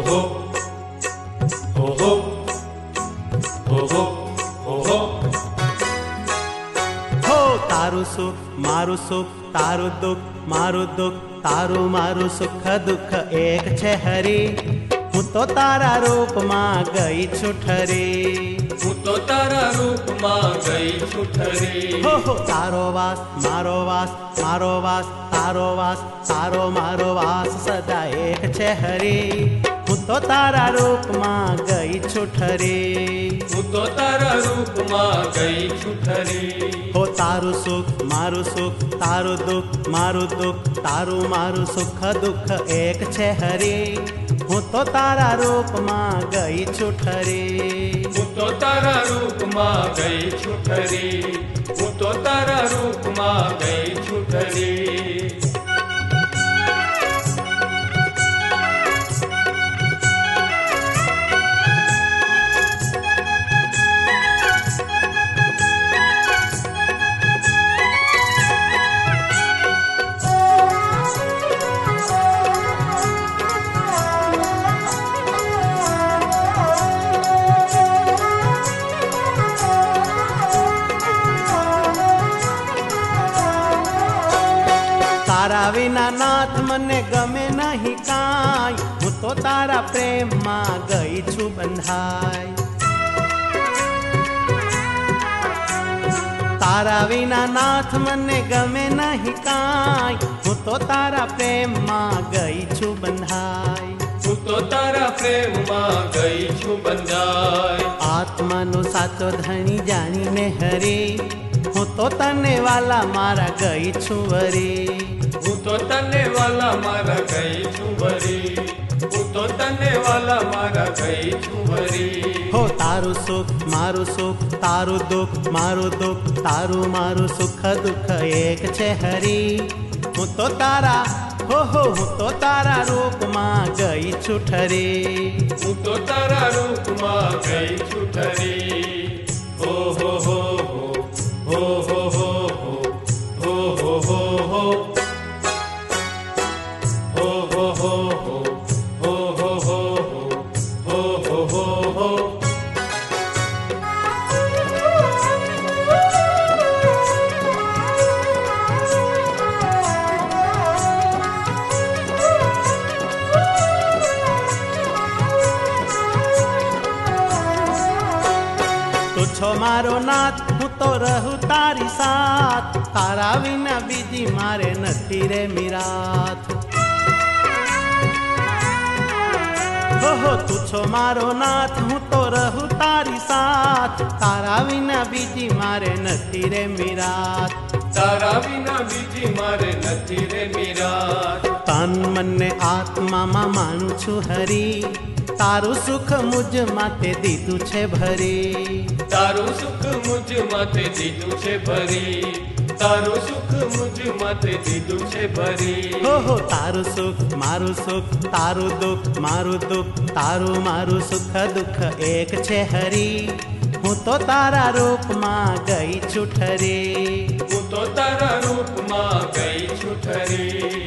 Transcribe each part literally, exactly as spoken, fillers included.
हो हो हो हो हो हो हो हो तारू सुख मारू सुख तारू दुख मारू दुख तारू मारू सुख दुख एक छे हरी हूँ तो तारा रूप मां गई छुठरी हूँ तो तारा रूप मां गई छुठरी हो हो तारो वास मारो वास मारो वास तारो वास तारो मारो वास सदा एक छे हरी हूँ तो तारा रूप मां गई छुठरी हूँ तो तारा रूप मां गई छुठरी हो तारू सुख मारू सुख तारू दुख मारू दुख तारू मारू सुख दुख एक छे हरी हूँ तो तारा रूप मां गई छुठरी हूँ तो तारा रूप मां गई छुठरी हूँ तो तारा रूप मां गई छुठरी तारा विना नाथ मने गमे नहीं काई हूँ तो तारा प्रेम मां गई छू बंधाई तारा विना नाथ मने गमे नहीं काई हूँ तो तारा प्रेम मां गई छू बंधाई हूँ तो तारा प्रेम मां गई छू बंधाई आत्मा नो साचो धनी जानी ने हरी हूँ तो तने वाला मारा गई छू वरी हूँ तो तने वाला मारा गई छुवरी हूँ तो तने वाला मारा गई छुवरी हो तारू सुख मारू सुख तारू दुख मारू दुख तारू मारू सुख दुख एक छे हरी हूँ तो तारा हो हो हूँ तो तारा रूप मां गई छुठरी हूँ तो तारा रूप मां गई छुठरी हो हो हो हो हो हो हो हो हो हो हो छो मारो नाथ हूँ तो रहू तारी साथ तारा विना बीजी मारे नथी रे मीरात हो हो तू छो मारो नाथ हूँ तो रहू तारी साथ तारा विना बीजी मारे नथी रे मीरात तारा विना बीजी मारे नथी रे मीरात तन मन ने आत्मा मा मानु छु हरी तारू सुख मुझ माते दीधु छे भरी तारू सुख मुझ माते दीधु छे भरी तारू सुख मुझ माते दीधु छे भरी हो हो तारू सुख मारू सुख तारू दुख मारू दुख तारू मारू सुख दुख एक छे हरी हूँ तो तारा रूप मां गई छुठरी हूँ तो तारा रूप मां गई छुठरी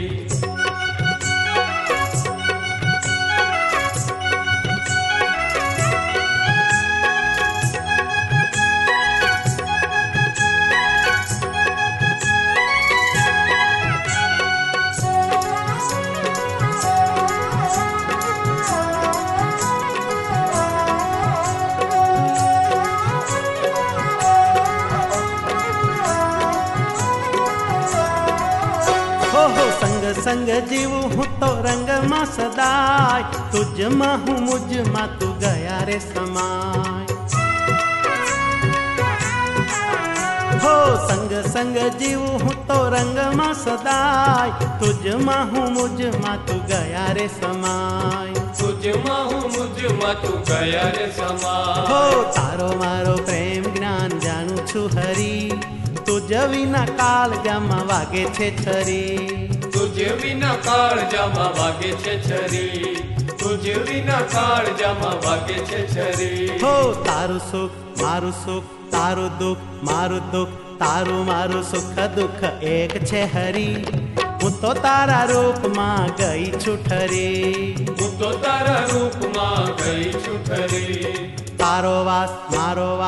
संग जीव हूँ तो रंग मां सदाय तुझ मां हूँ मुझ मां तू गया रे समाय हो संग संग जीव हूँ तो रंग मां सदाय तुझ मां हूँ मुझ मां तू गया रे समाय तुझ मां हूँ मुझ मां तू गया रे समाय हो तारो मारो प्रेम ज्ञान जानू छु हरी तुझ विना काल जामा वागे छे छरी तुझ विना काळ जामा वागे छे छरी तुझ विना काळ जामा वागे छे छरी हो तारू सुख मारू सुख तारू दुख मारू दुख तारू मारू सुख दुख एक छे हरी हूँ तो तारा रूप मां गई छुठरी हूँ तो तारा रूप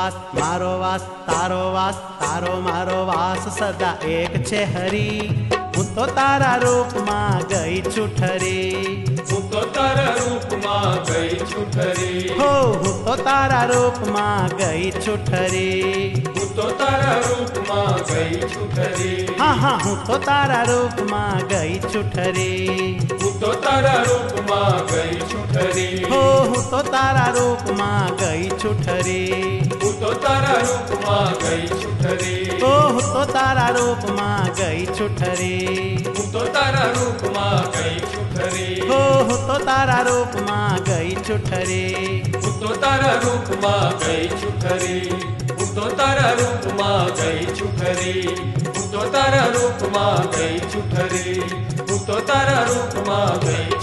વાસ મારો વાસ તારો વાસ તારો મારો વાસ સદા એક છે હરી હું તો તારા રૂપમાં ગઈ છું ઠરી હું તો તારા રૂપમાં ગઈ છું ઠરી હો હું તો તારા રૂપમાં ગઈ છું ઠરી હું તો તારા રૂપમાં ગઈ છું ઠરી હા હા હું તો તારા રૂપમાં ગઈ છું ઠરી હું તો તારા રૂપમાં ગઈ છું ઠરી હો હું તો તારા રૂપમાં ગઈ છું ઠરી હું તો તારા રૂપમાં ગઈ છું ઠરી હો હું તો તારા રૂપમાં ગઈ છું ઠરી હું તો તારા રૂપમાં ગઈ છું ઠરી હો હું તો તારા રૂપમાં ગઈ છું ઠરી હું તો તારા રૂપમાં ગઈ છું ઠરી હું તો તારા રૂપમાં ગઈ છું ઠરી હું તો તારા રૂપમાં ગઈ છું ઠરી હું તો તારા રૂપમાં ગઈ